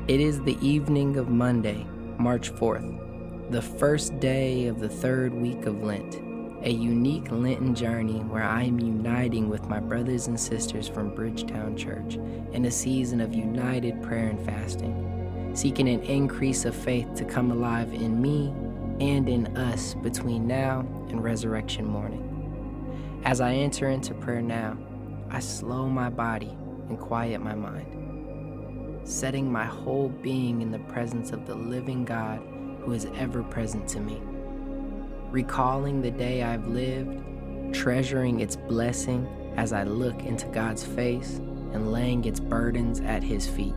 It is the evening of Monday, March 4th, the first day of the third week of Lent, a unique Lenten journey where I am uniting with my brothers and sisters from Bridgetown Church in a season of united prayer and fasting, seeking an increase of faith to come alive in me and in us between now and resurrection morning. As I enter into prayer now, I slow my body and quiet my mind, setting my whole being in the presence of the living God who is ever present to me. Recalling the day I've lived, treasuring its blessing as I look into God's face and laying its burdens at His feet.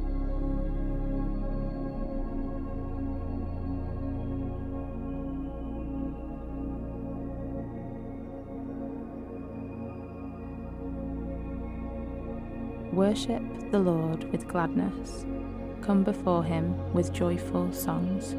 Worship the Lord with gladness. Come before Him with joyful songs.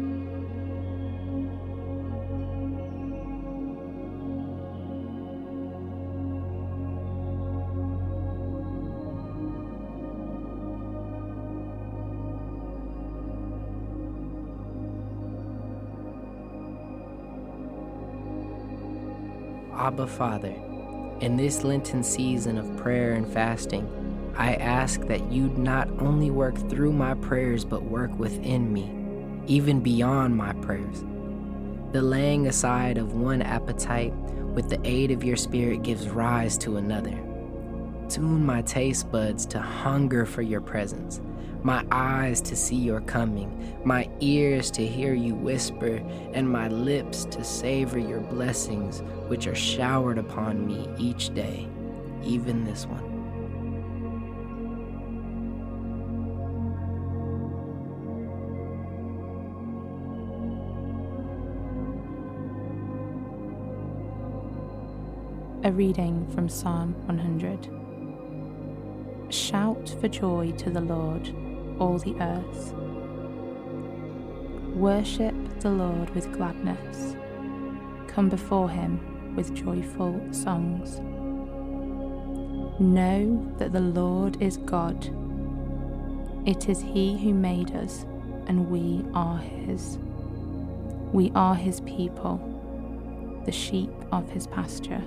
Abba Father, in this Lenten season of prayer and fasting, I ask that you'd not only work through my prayers but work within me, even beyond my prayers. The laying aside of one appetite with the aid of your Spirit gives rise to another. Tune my taste buds to hunger for your presence, my eyes to see your coming, my ears to hear you whisper, and my lips to savor your blessings which are showered upon me each day, even this one. A reading from Psalm 100. Shout for joy to the Lord, all the earth. Worship the Lord with gladness. Come before Him with joyful songs. Know that the Lord is God. It is He who made us, and we are His. We are His people, the sheep of His pasture.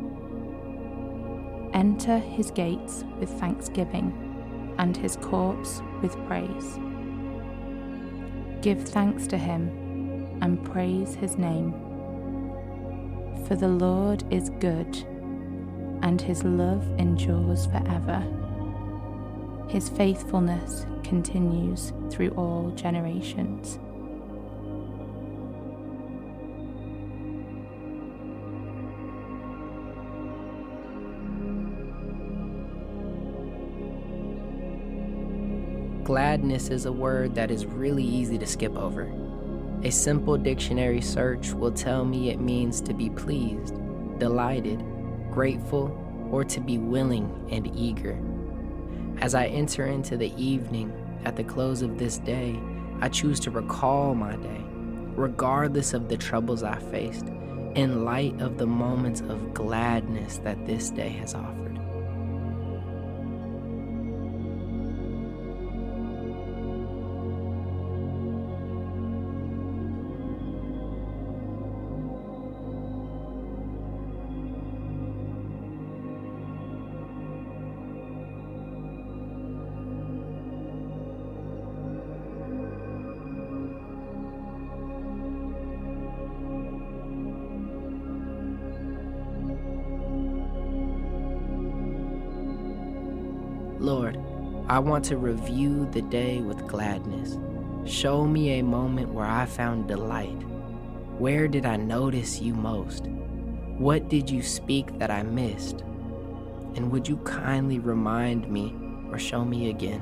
Enter His gates with thanksgiving and His courts with praise. Give thanks to Him and praise His name. For the Lord is good, and His love endures forever. His faithfulness continues through all generations. Gladness is a word that is really easy to skip over. A simple dictionary search will tell me it means to be pleased, delighted, grateful, or to be willing and eager. As I enter into the evening at the close of this day, I choose to recall my day, regardless of the troubles I faced, in light of the moments of gladness that this day has offered. Lord, I want to review the day with gladness. Show me a moment where I found delight. Where did I notice you most? What did you speak that I missed? And would you kindly remind me or show me again?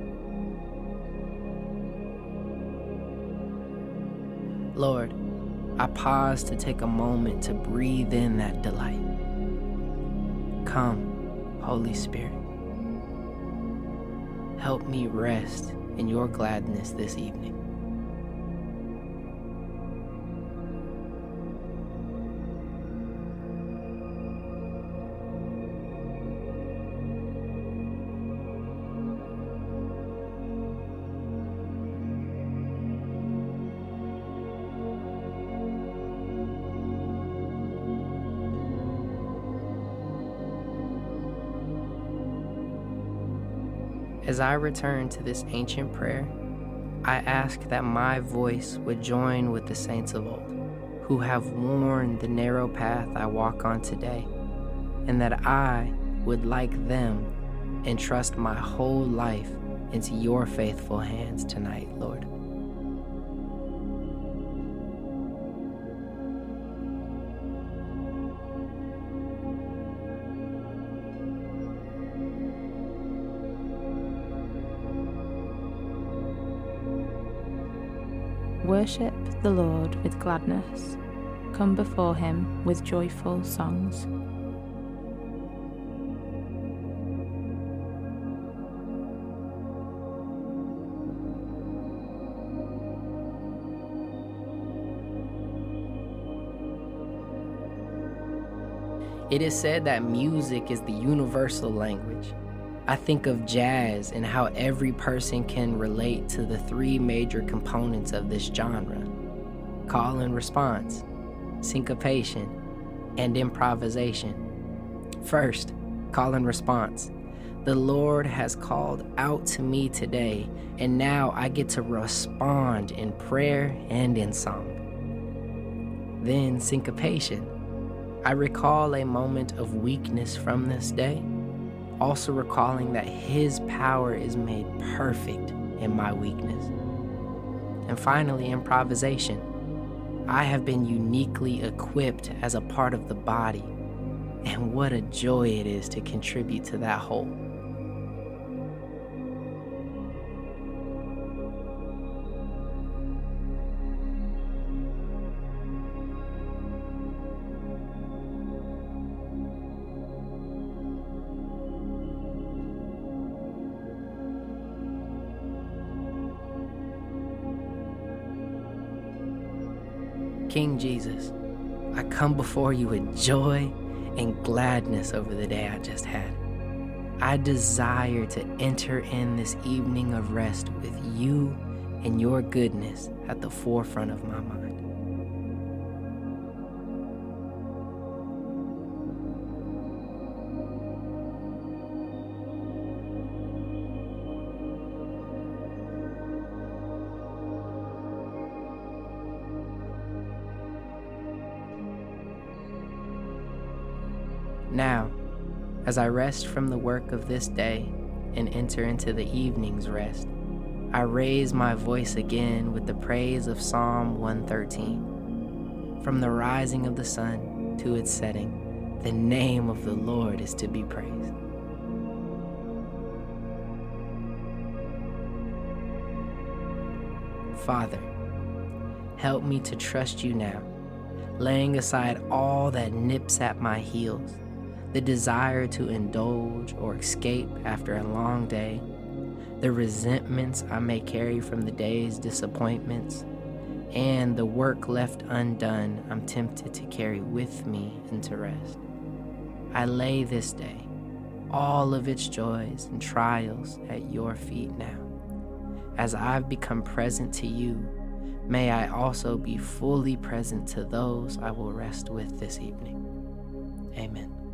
Lord, I pause to take a moment to breathe in that delight. Come, Holy Spirit. Help me rest in your gladness this evening. As I return to this ancient prayer, I ask that my voice would join with the saints of old, who have worn the narrow path I walk on today, and that I would, like them, entrust my whole life into your faithful hands tonight, Lord. Worship the Lord with gladness. Come before him with joyful songs. It is said that music is the universal language. I think of jazz and how every person can relate to the three major components of this genre: call and response, syncopation, and improvisation. First, call and response. The Lord has called out to me today, and now I get to respond in prayer and in song. Then syncopation. I recall a moment of weakness from this day, also recalling that His power is made perfect in my weakness. And finally, improvisation. I have been uniquely equipped as a part of the body, and what a joy it is to contribute to that whole. King Jesus, I come before you with joy and gladness over the day I just had. I desire to enter in this evening of rest with you and your goodness at the forefront of my mind. Now, as I rest from the work of this day and enter into the evening's rest, I raise my voice again with the praise of Psalm 113. From the rising of the sun to its setting, the name of the Lord is to be praised. Father, help me to trust you now, laying aside all that nips at my heels, the desire to indulge or escape after a long day, the resentments I may carry from the day's disappointments, and the work left undone I'm tempted to carry with me into rest. I lay this day, all of its joys and trials, at your feet now. As I've become present to you, may I also be fully present to those I will rest with this evening. Amen.